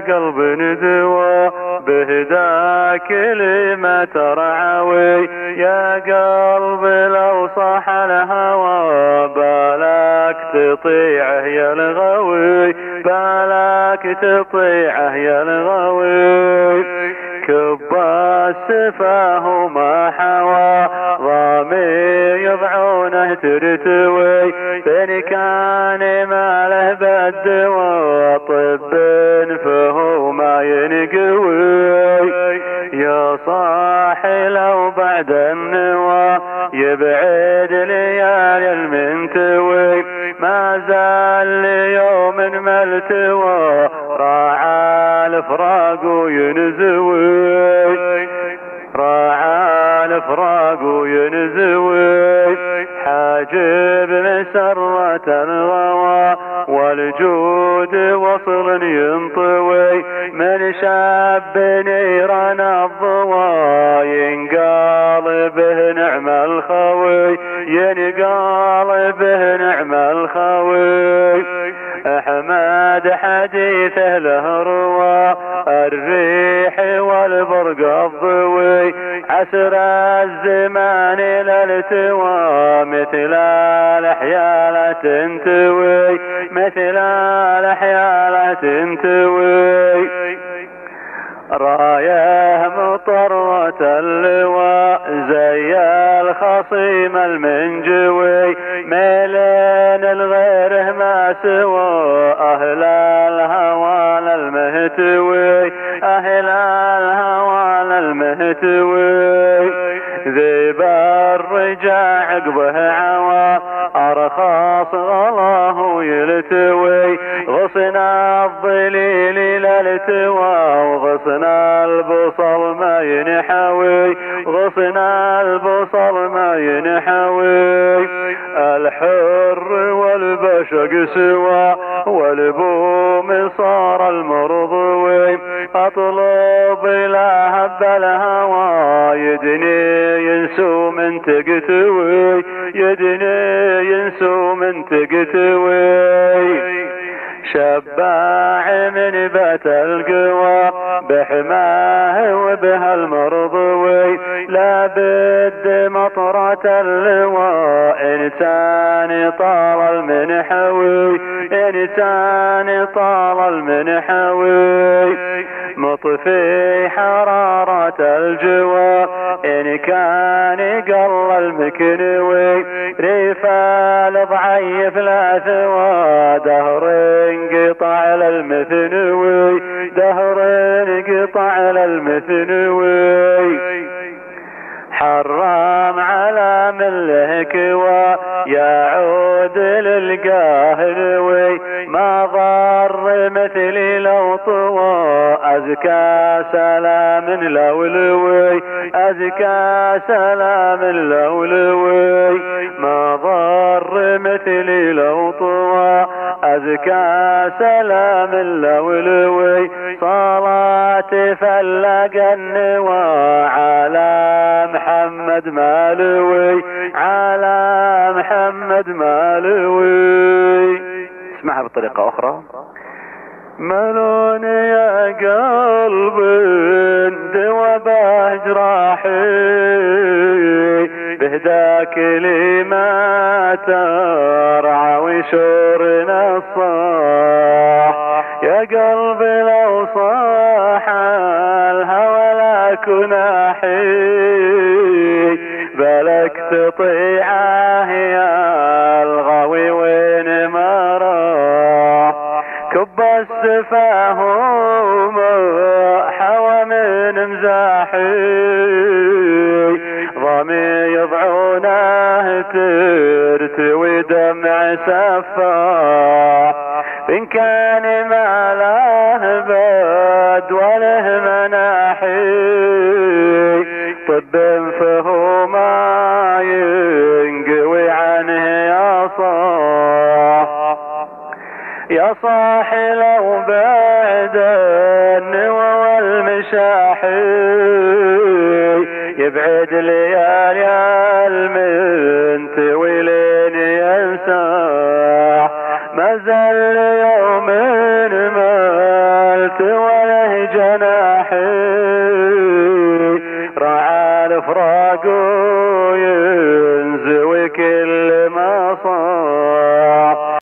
قلب ندوى بهداك كلمة ترعوي، يا قلب لو صح الهوى بالك تطيعه يا الغوي، بالك تطيعه يا الغوي. كب السفاه وما حوى ضامي يضعونه ترتوي، فإن كان ما له بالدواء طب فهو ما ينقوي. يا صاحي لو بعد النوى يبعد ليالي المنتوي، ما زال ليوم ما التوى راعى الفراق وينزوي، راعى الفراق وينزوي. حاجب مسرة الغوى والجود وصل ينطوي، من شاب نيران الضوى ينقال به نعم الخوي، ينقال به نعم الخوي. احمد حديثه له روى الريح والبرق الضوي، عسر الزمان للتوى مثل الحيالة تنتوي، مثل الحيالة تنتوي. رايه مطرة اللواء زي الخصيم المنجوي، ميلين الغيره ما سوى أهل الهوى المهتوي، أهل الهوى المهتوي. ذيب الرجاع عقبه عوى أرخص غلاه يلتوي، غصن الظليل للتوى وغصن البصل ما ينحوي، غصن البصل ما ينحوي. الحر والبشق سوى والبوم صار المرضوي، اطلب لهب الهوى يدني ينسو من تقتوي، يدني ينسو من تقتوي. شباع من بات القوى بحماه وبها المرضوي، لا بد مطرة اللواء إنسان طال المنحوي، إنسان طال المنحوي. مطفي حرارة الجوى إن كان قل المكنوي، ريفال ضعيف لا ثوى دهر انقطع للمثنوي، دهر انقطع للمثنوي. حرام على من له كوى يعود للقاهنوي، ما ضر مثلي لو طوى أزكى سلام لولوي، أزكى سلام لولوي. ما ضر مثلي لو طوى أزكى سلام لولوي. صلاة فلق النوى على محمد مالوي، على محمد مالوي. اسمعها بطريقة أخرى. منون يا قلب دوا بجراحي بهداك لي ما ترعى وشورنا الصاح، يا قلب لو صاح الهوى لا كناحي بالك تطيعه يا الغاوي وين ما راح. كب السفاه حوى من مزاحي ضمي يضعونه ترتوي دمع سفاح، إن كان ما له بد وله مناحي طب فهو ما ينقوي عنه يا صاح. يا صاحي لو بعد النوى والمشاحي يبعد ليالي المنتوي لين ينساح، ما زال يوم ما التوى وله جناحي، رعى الفراق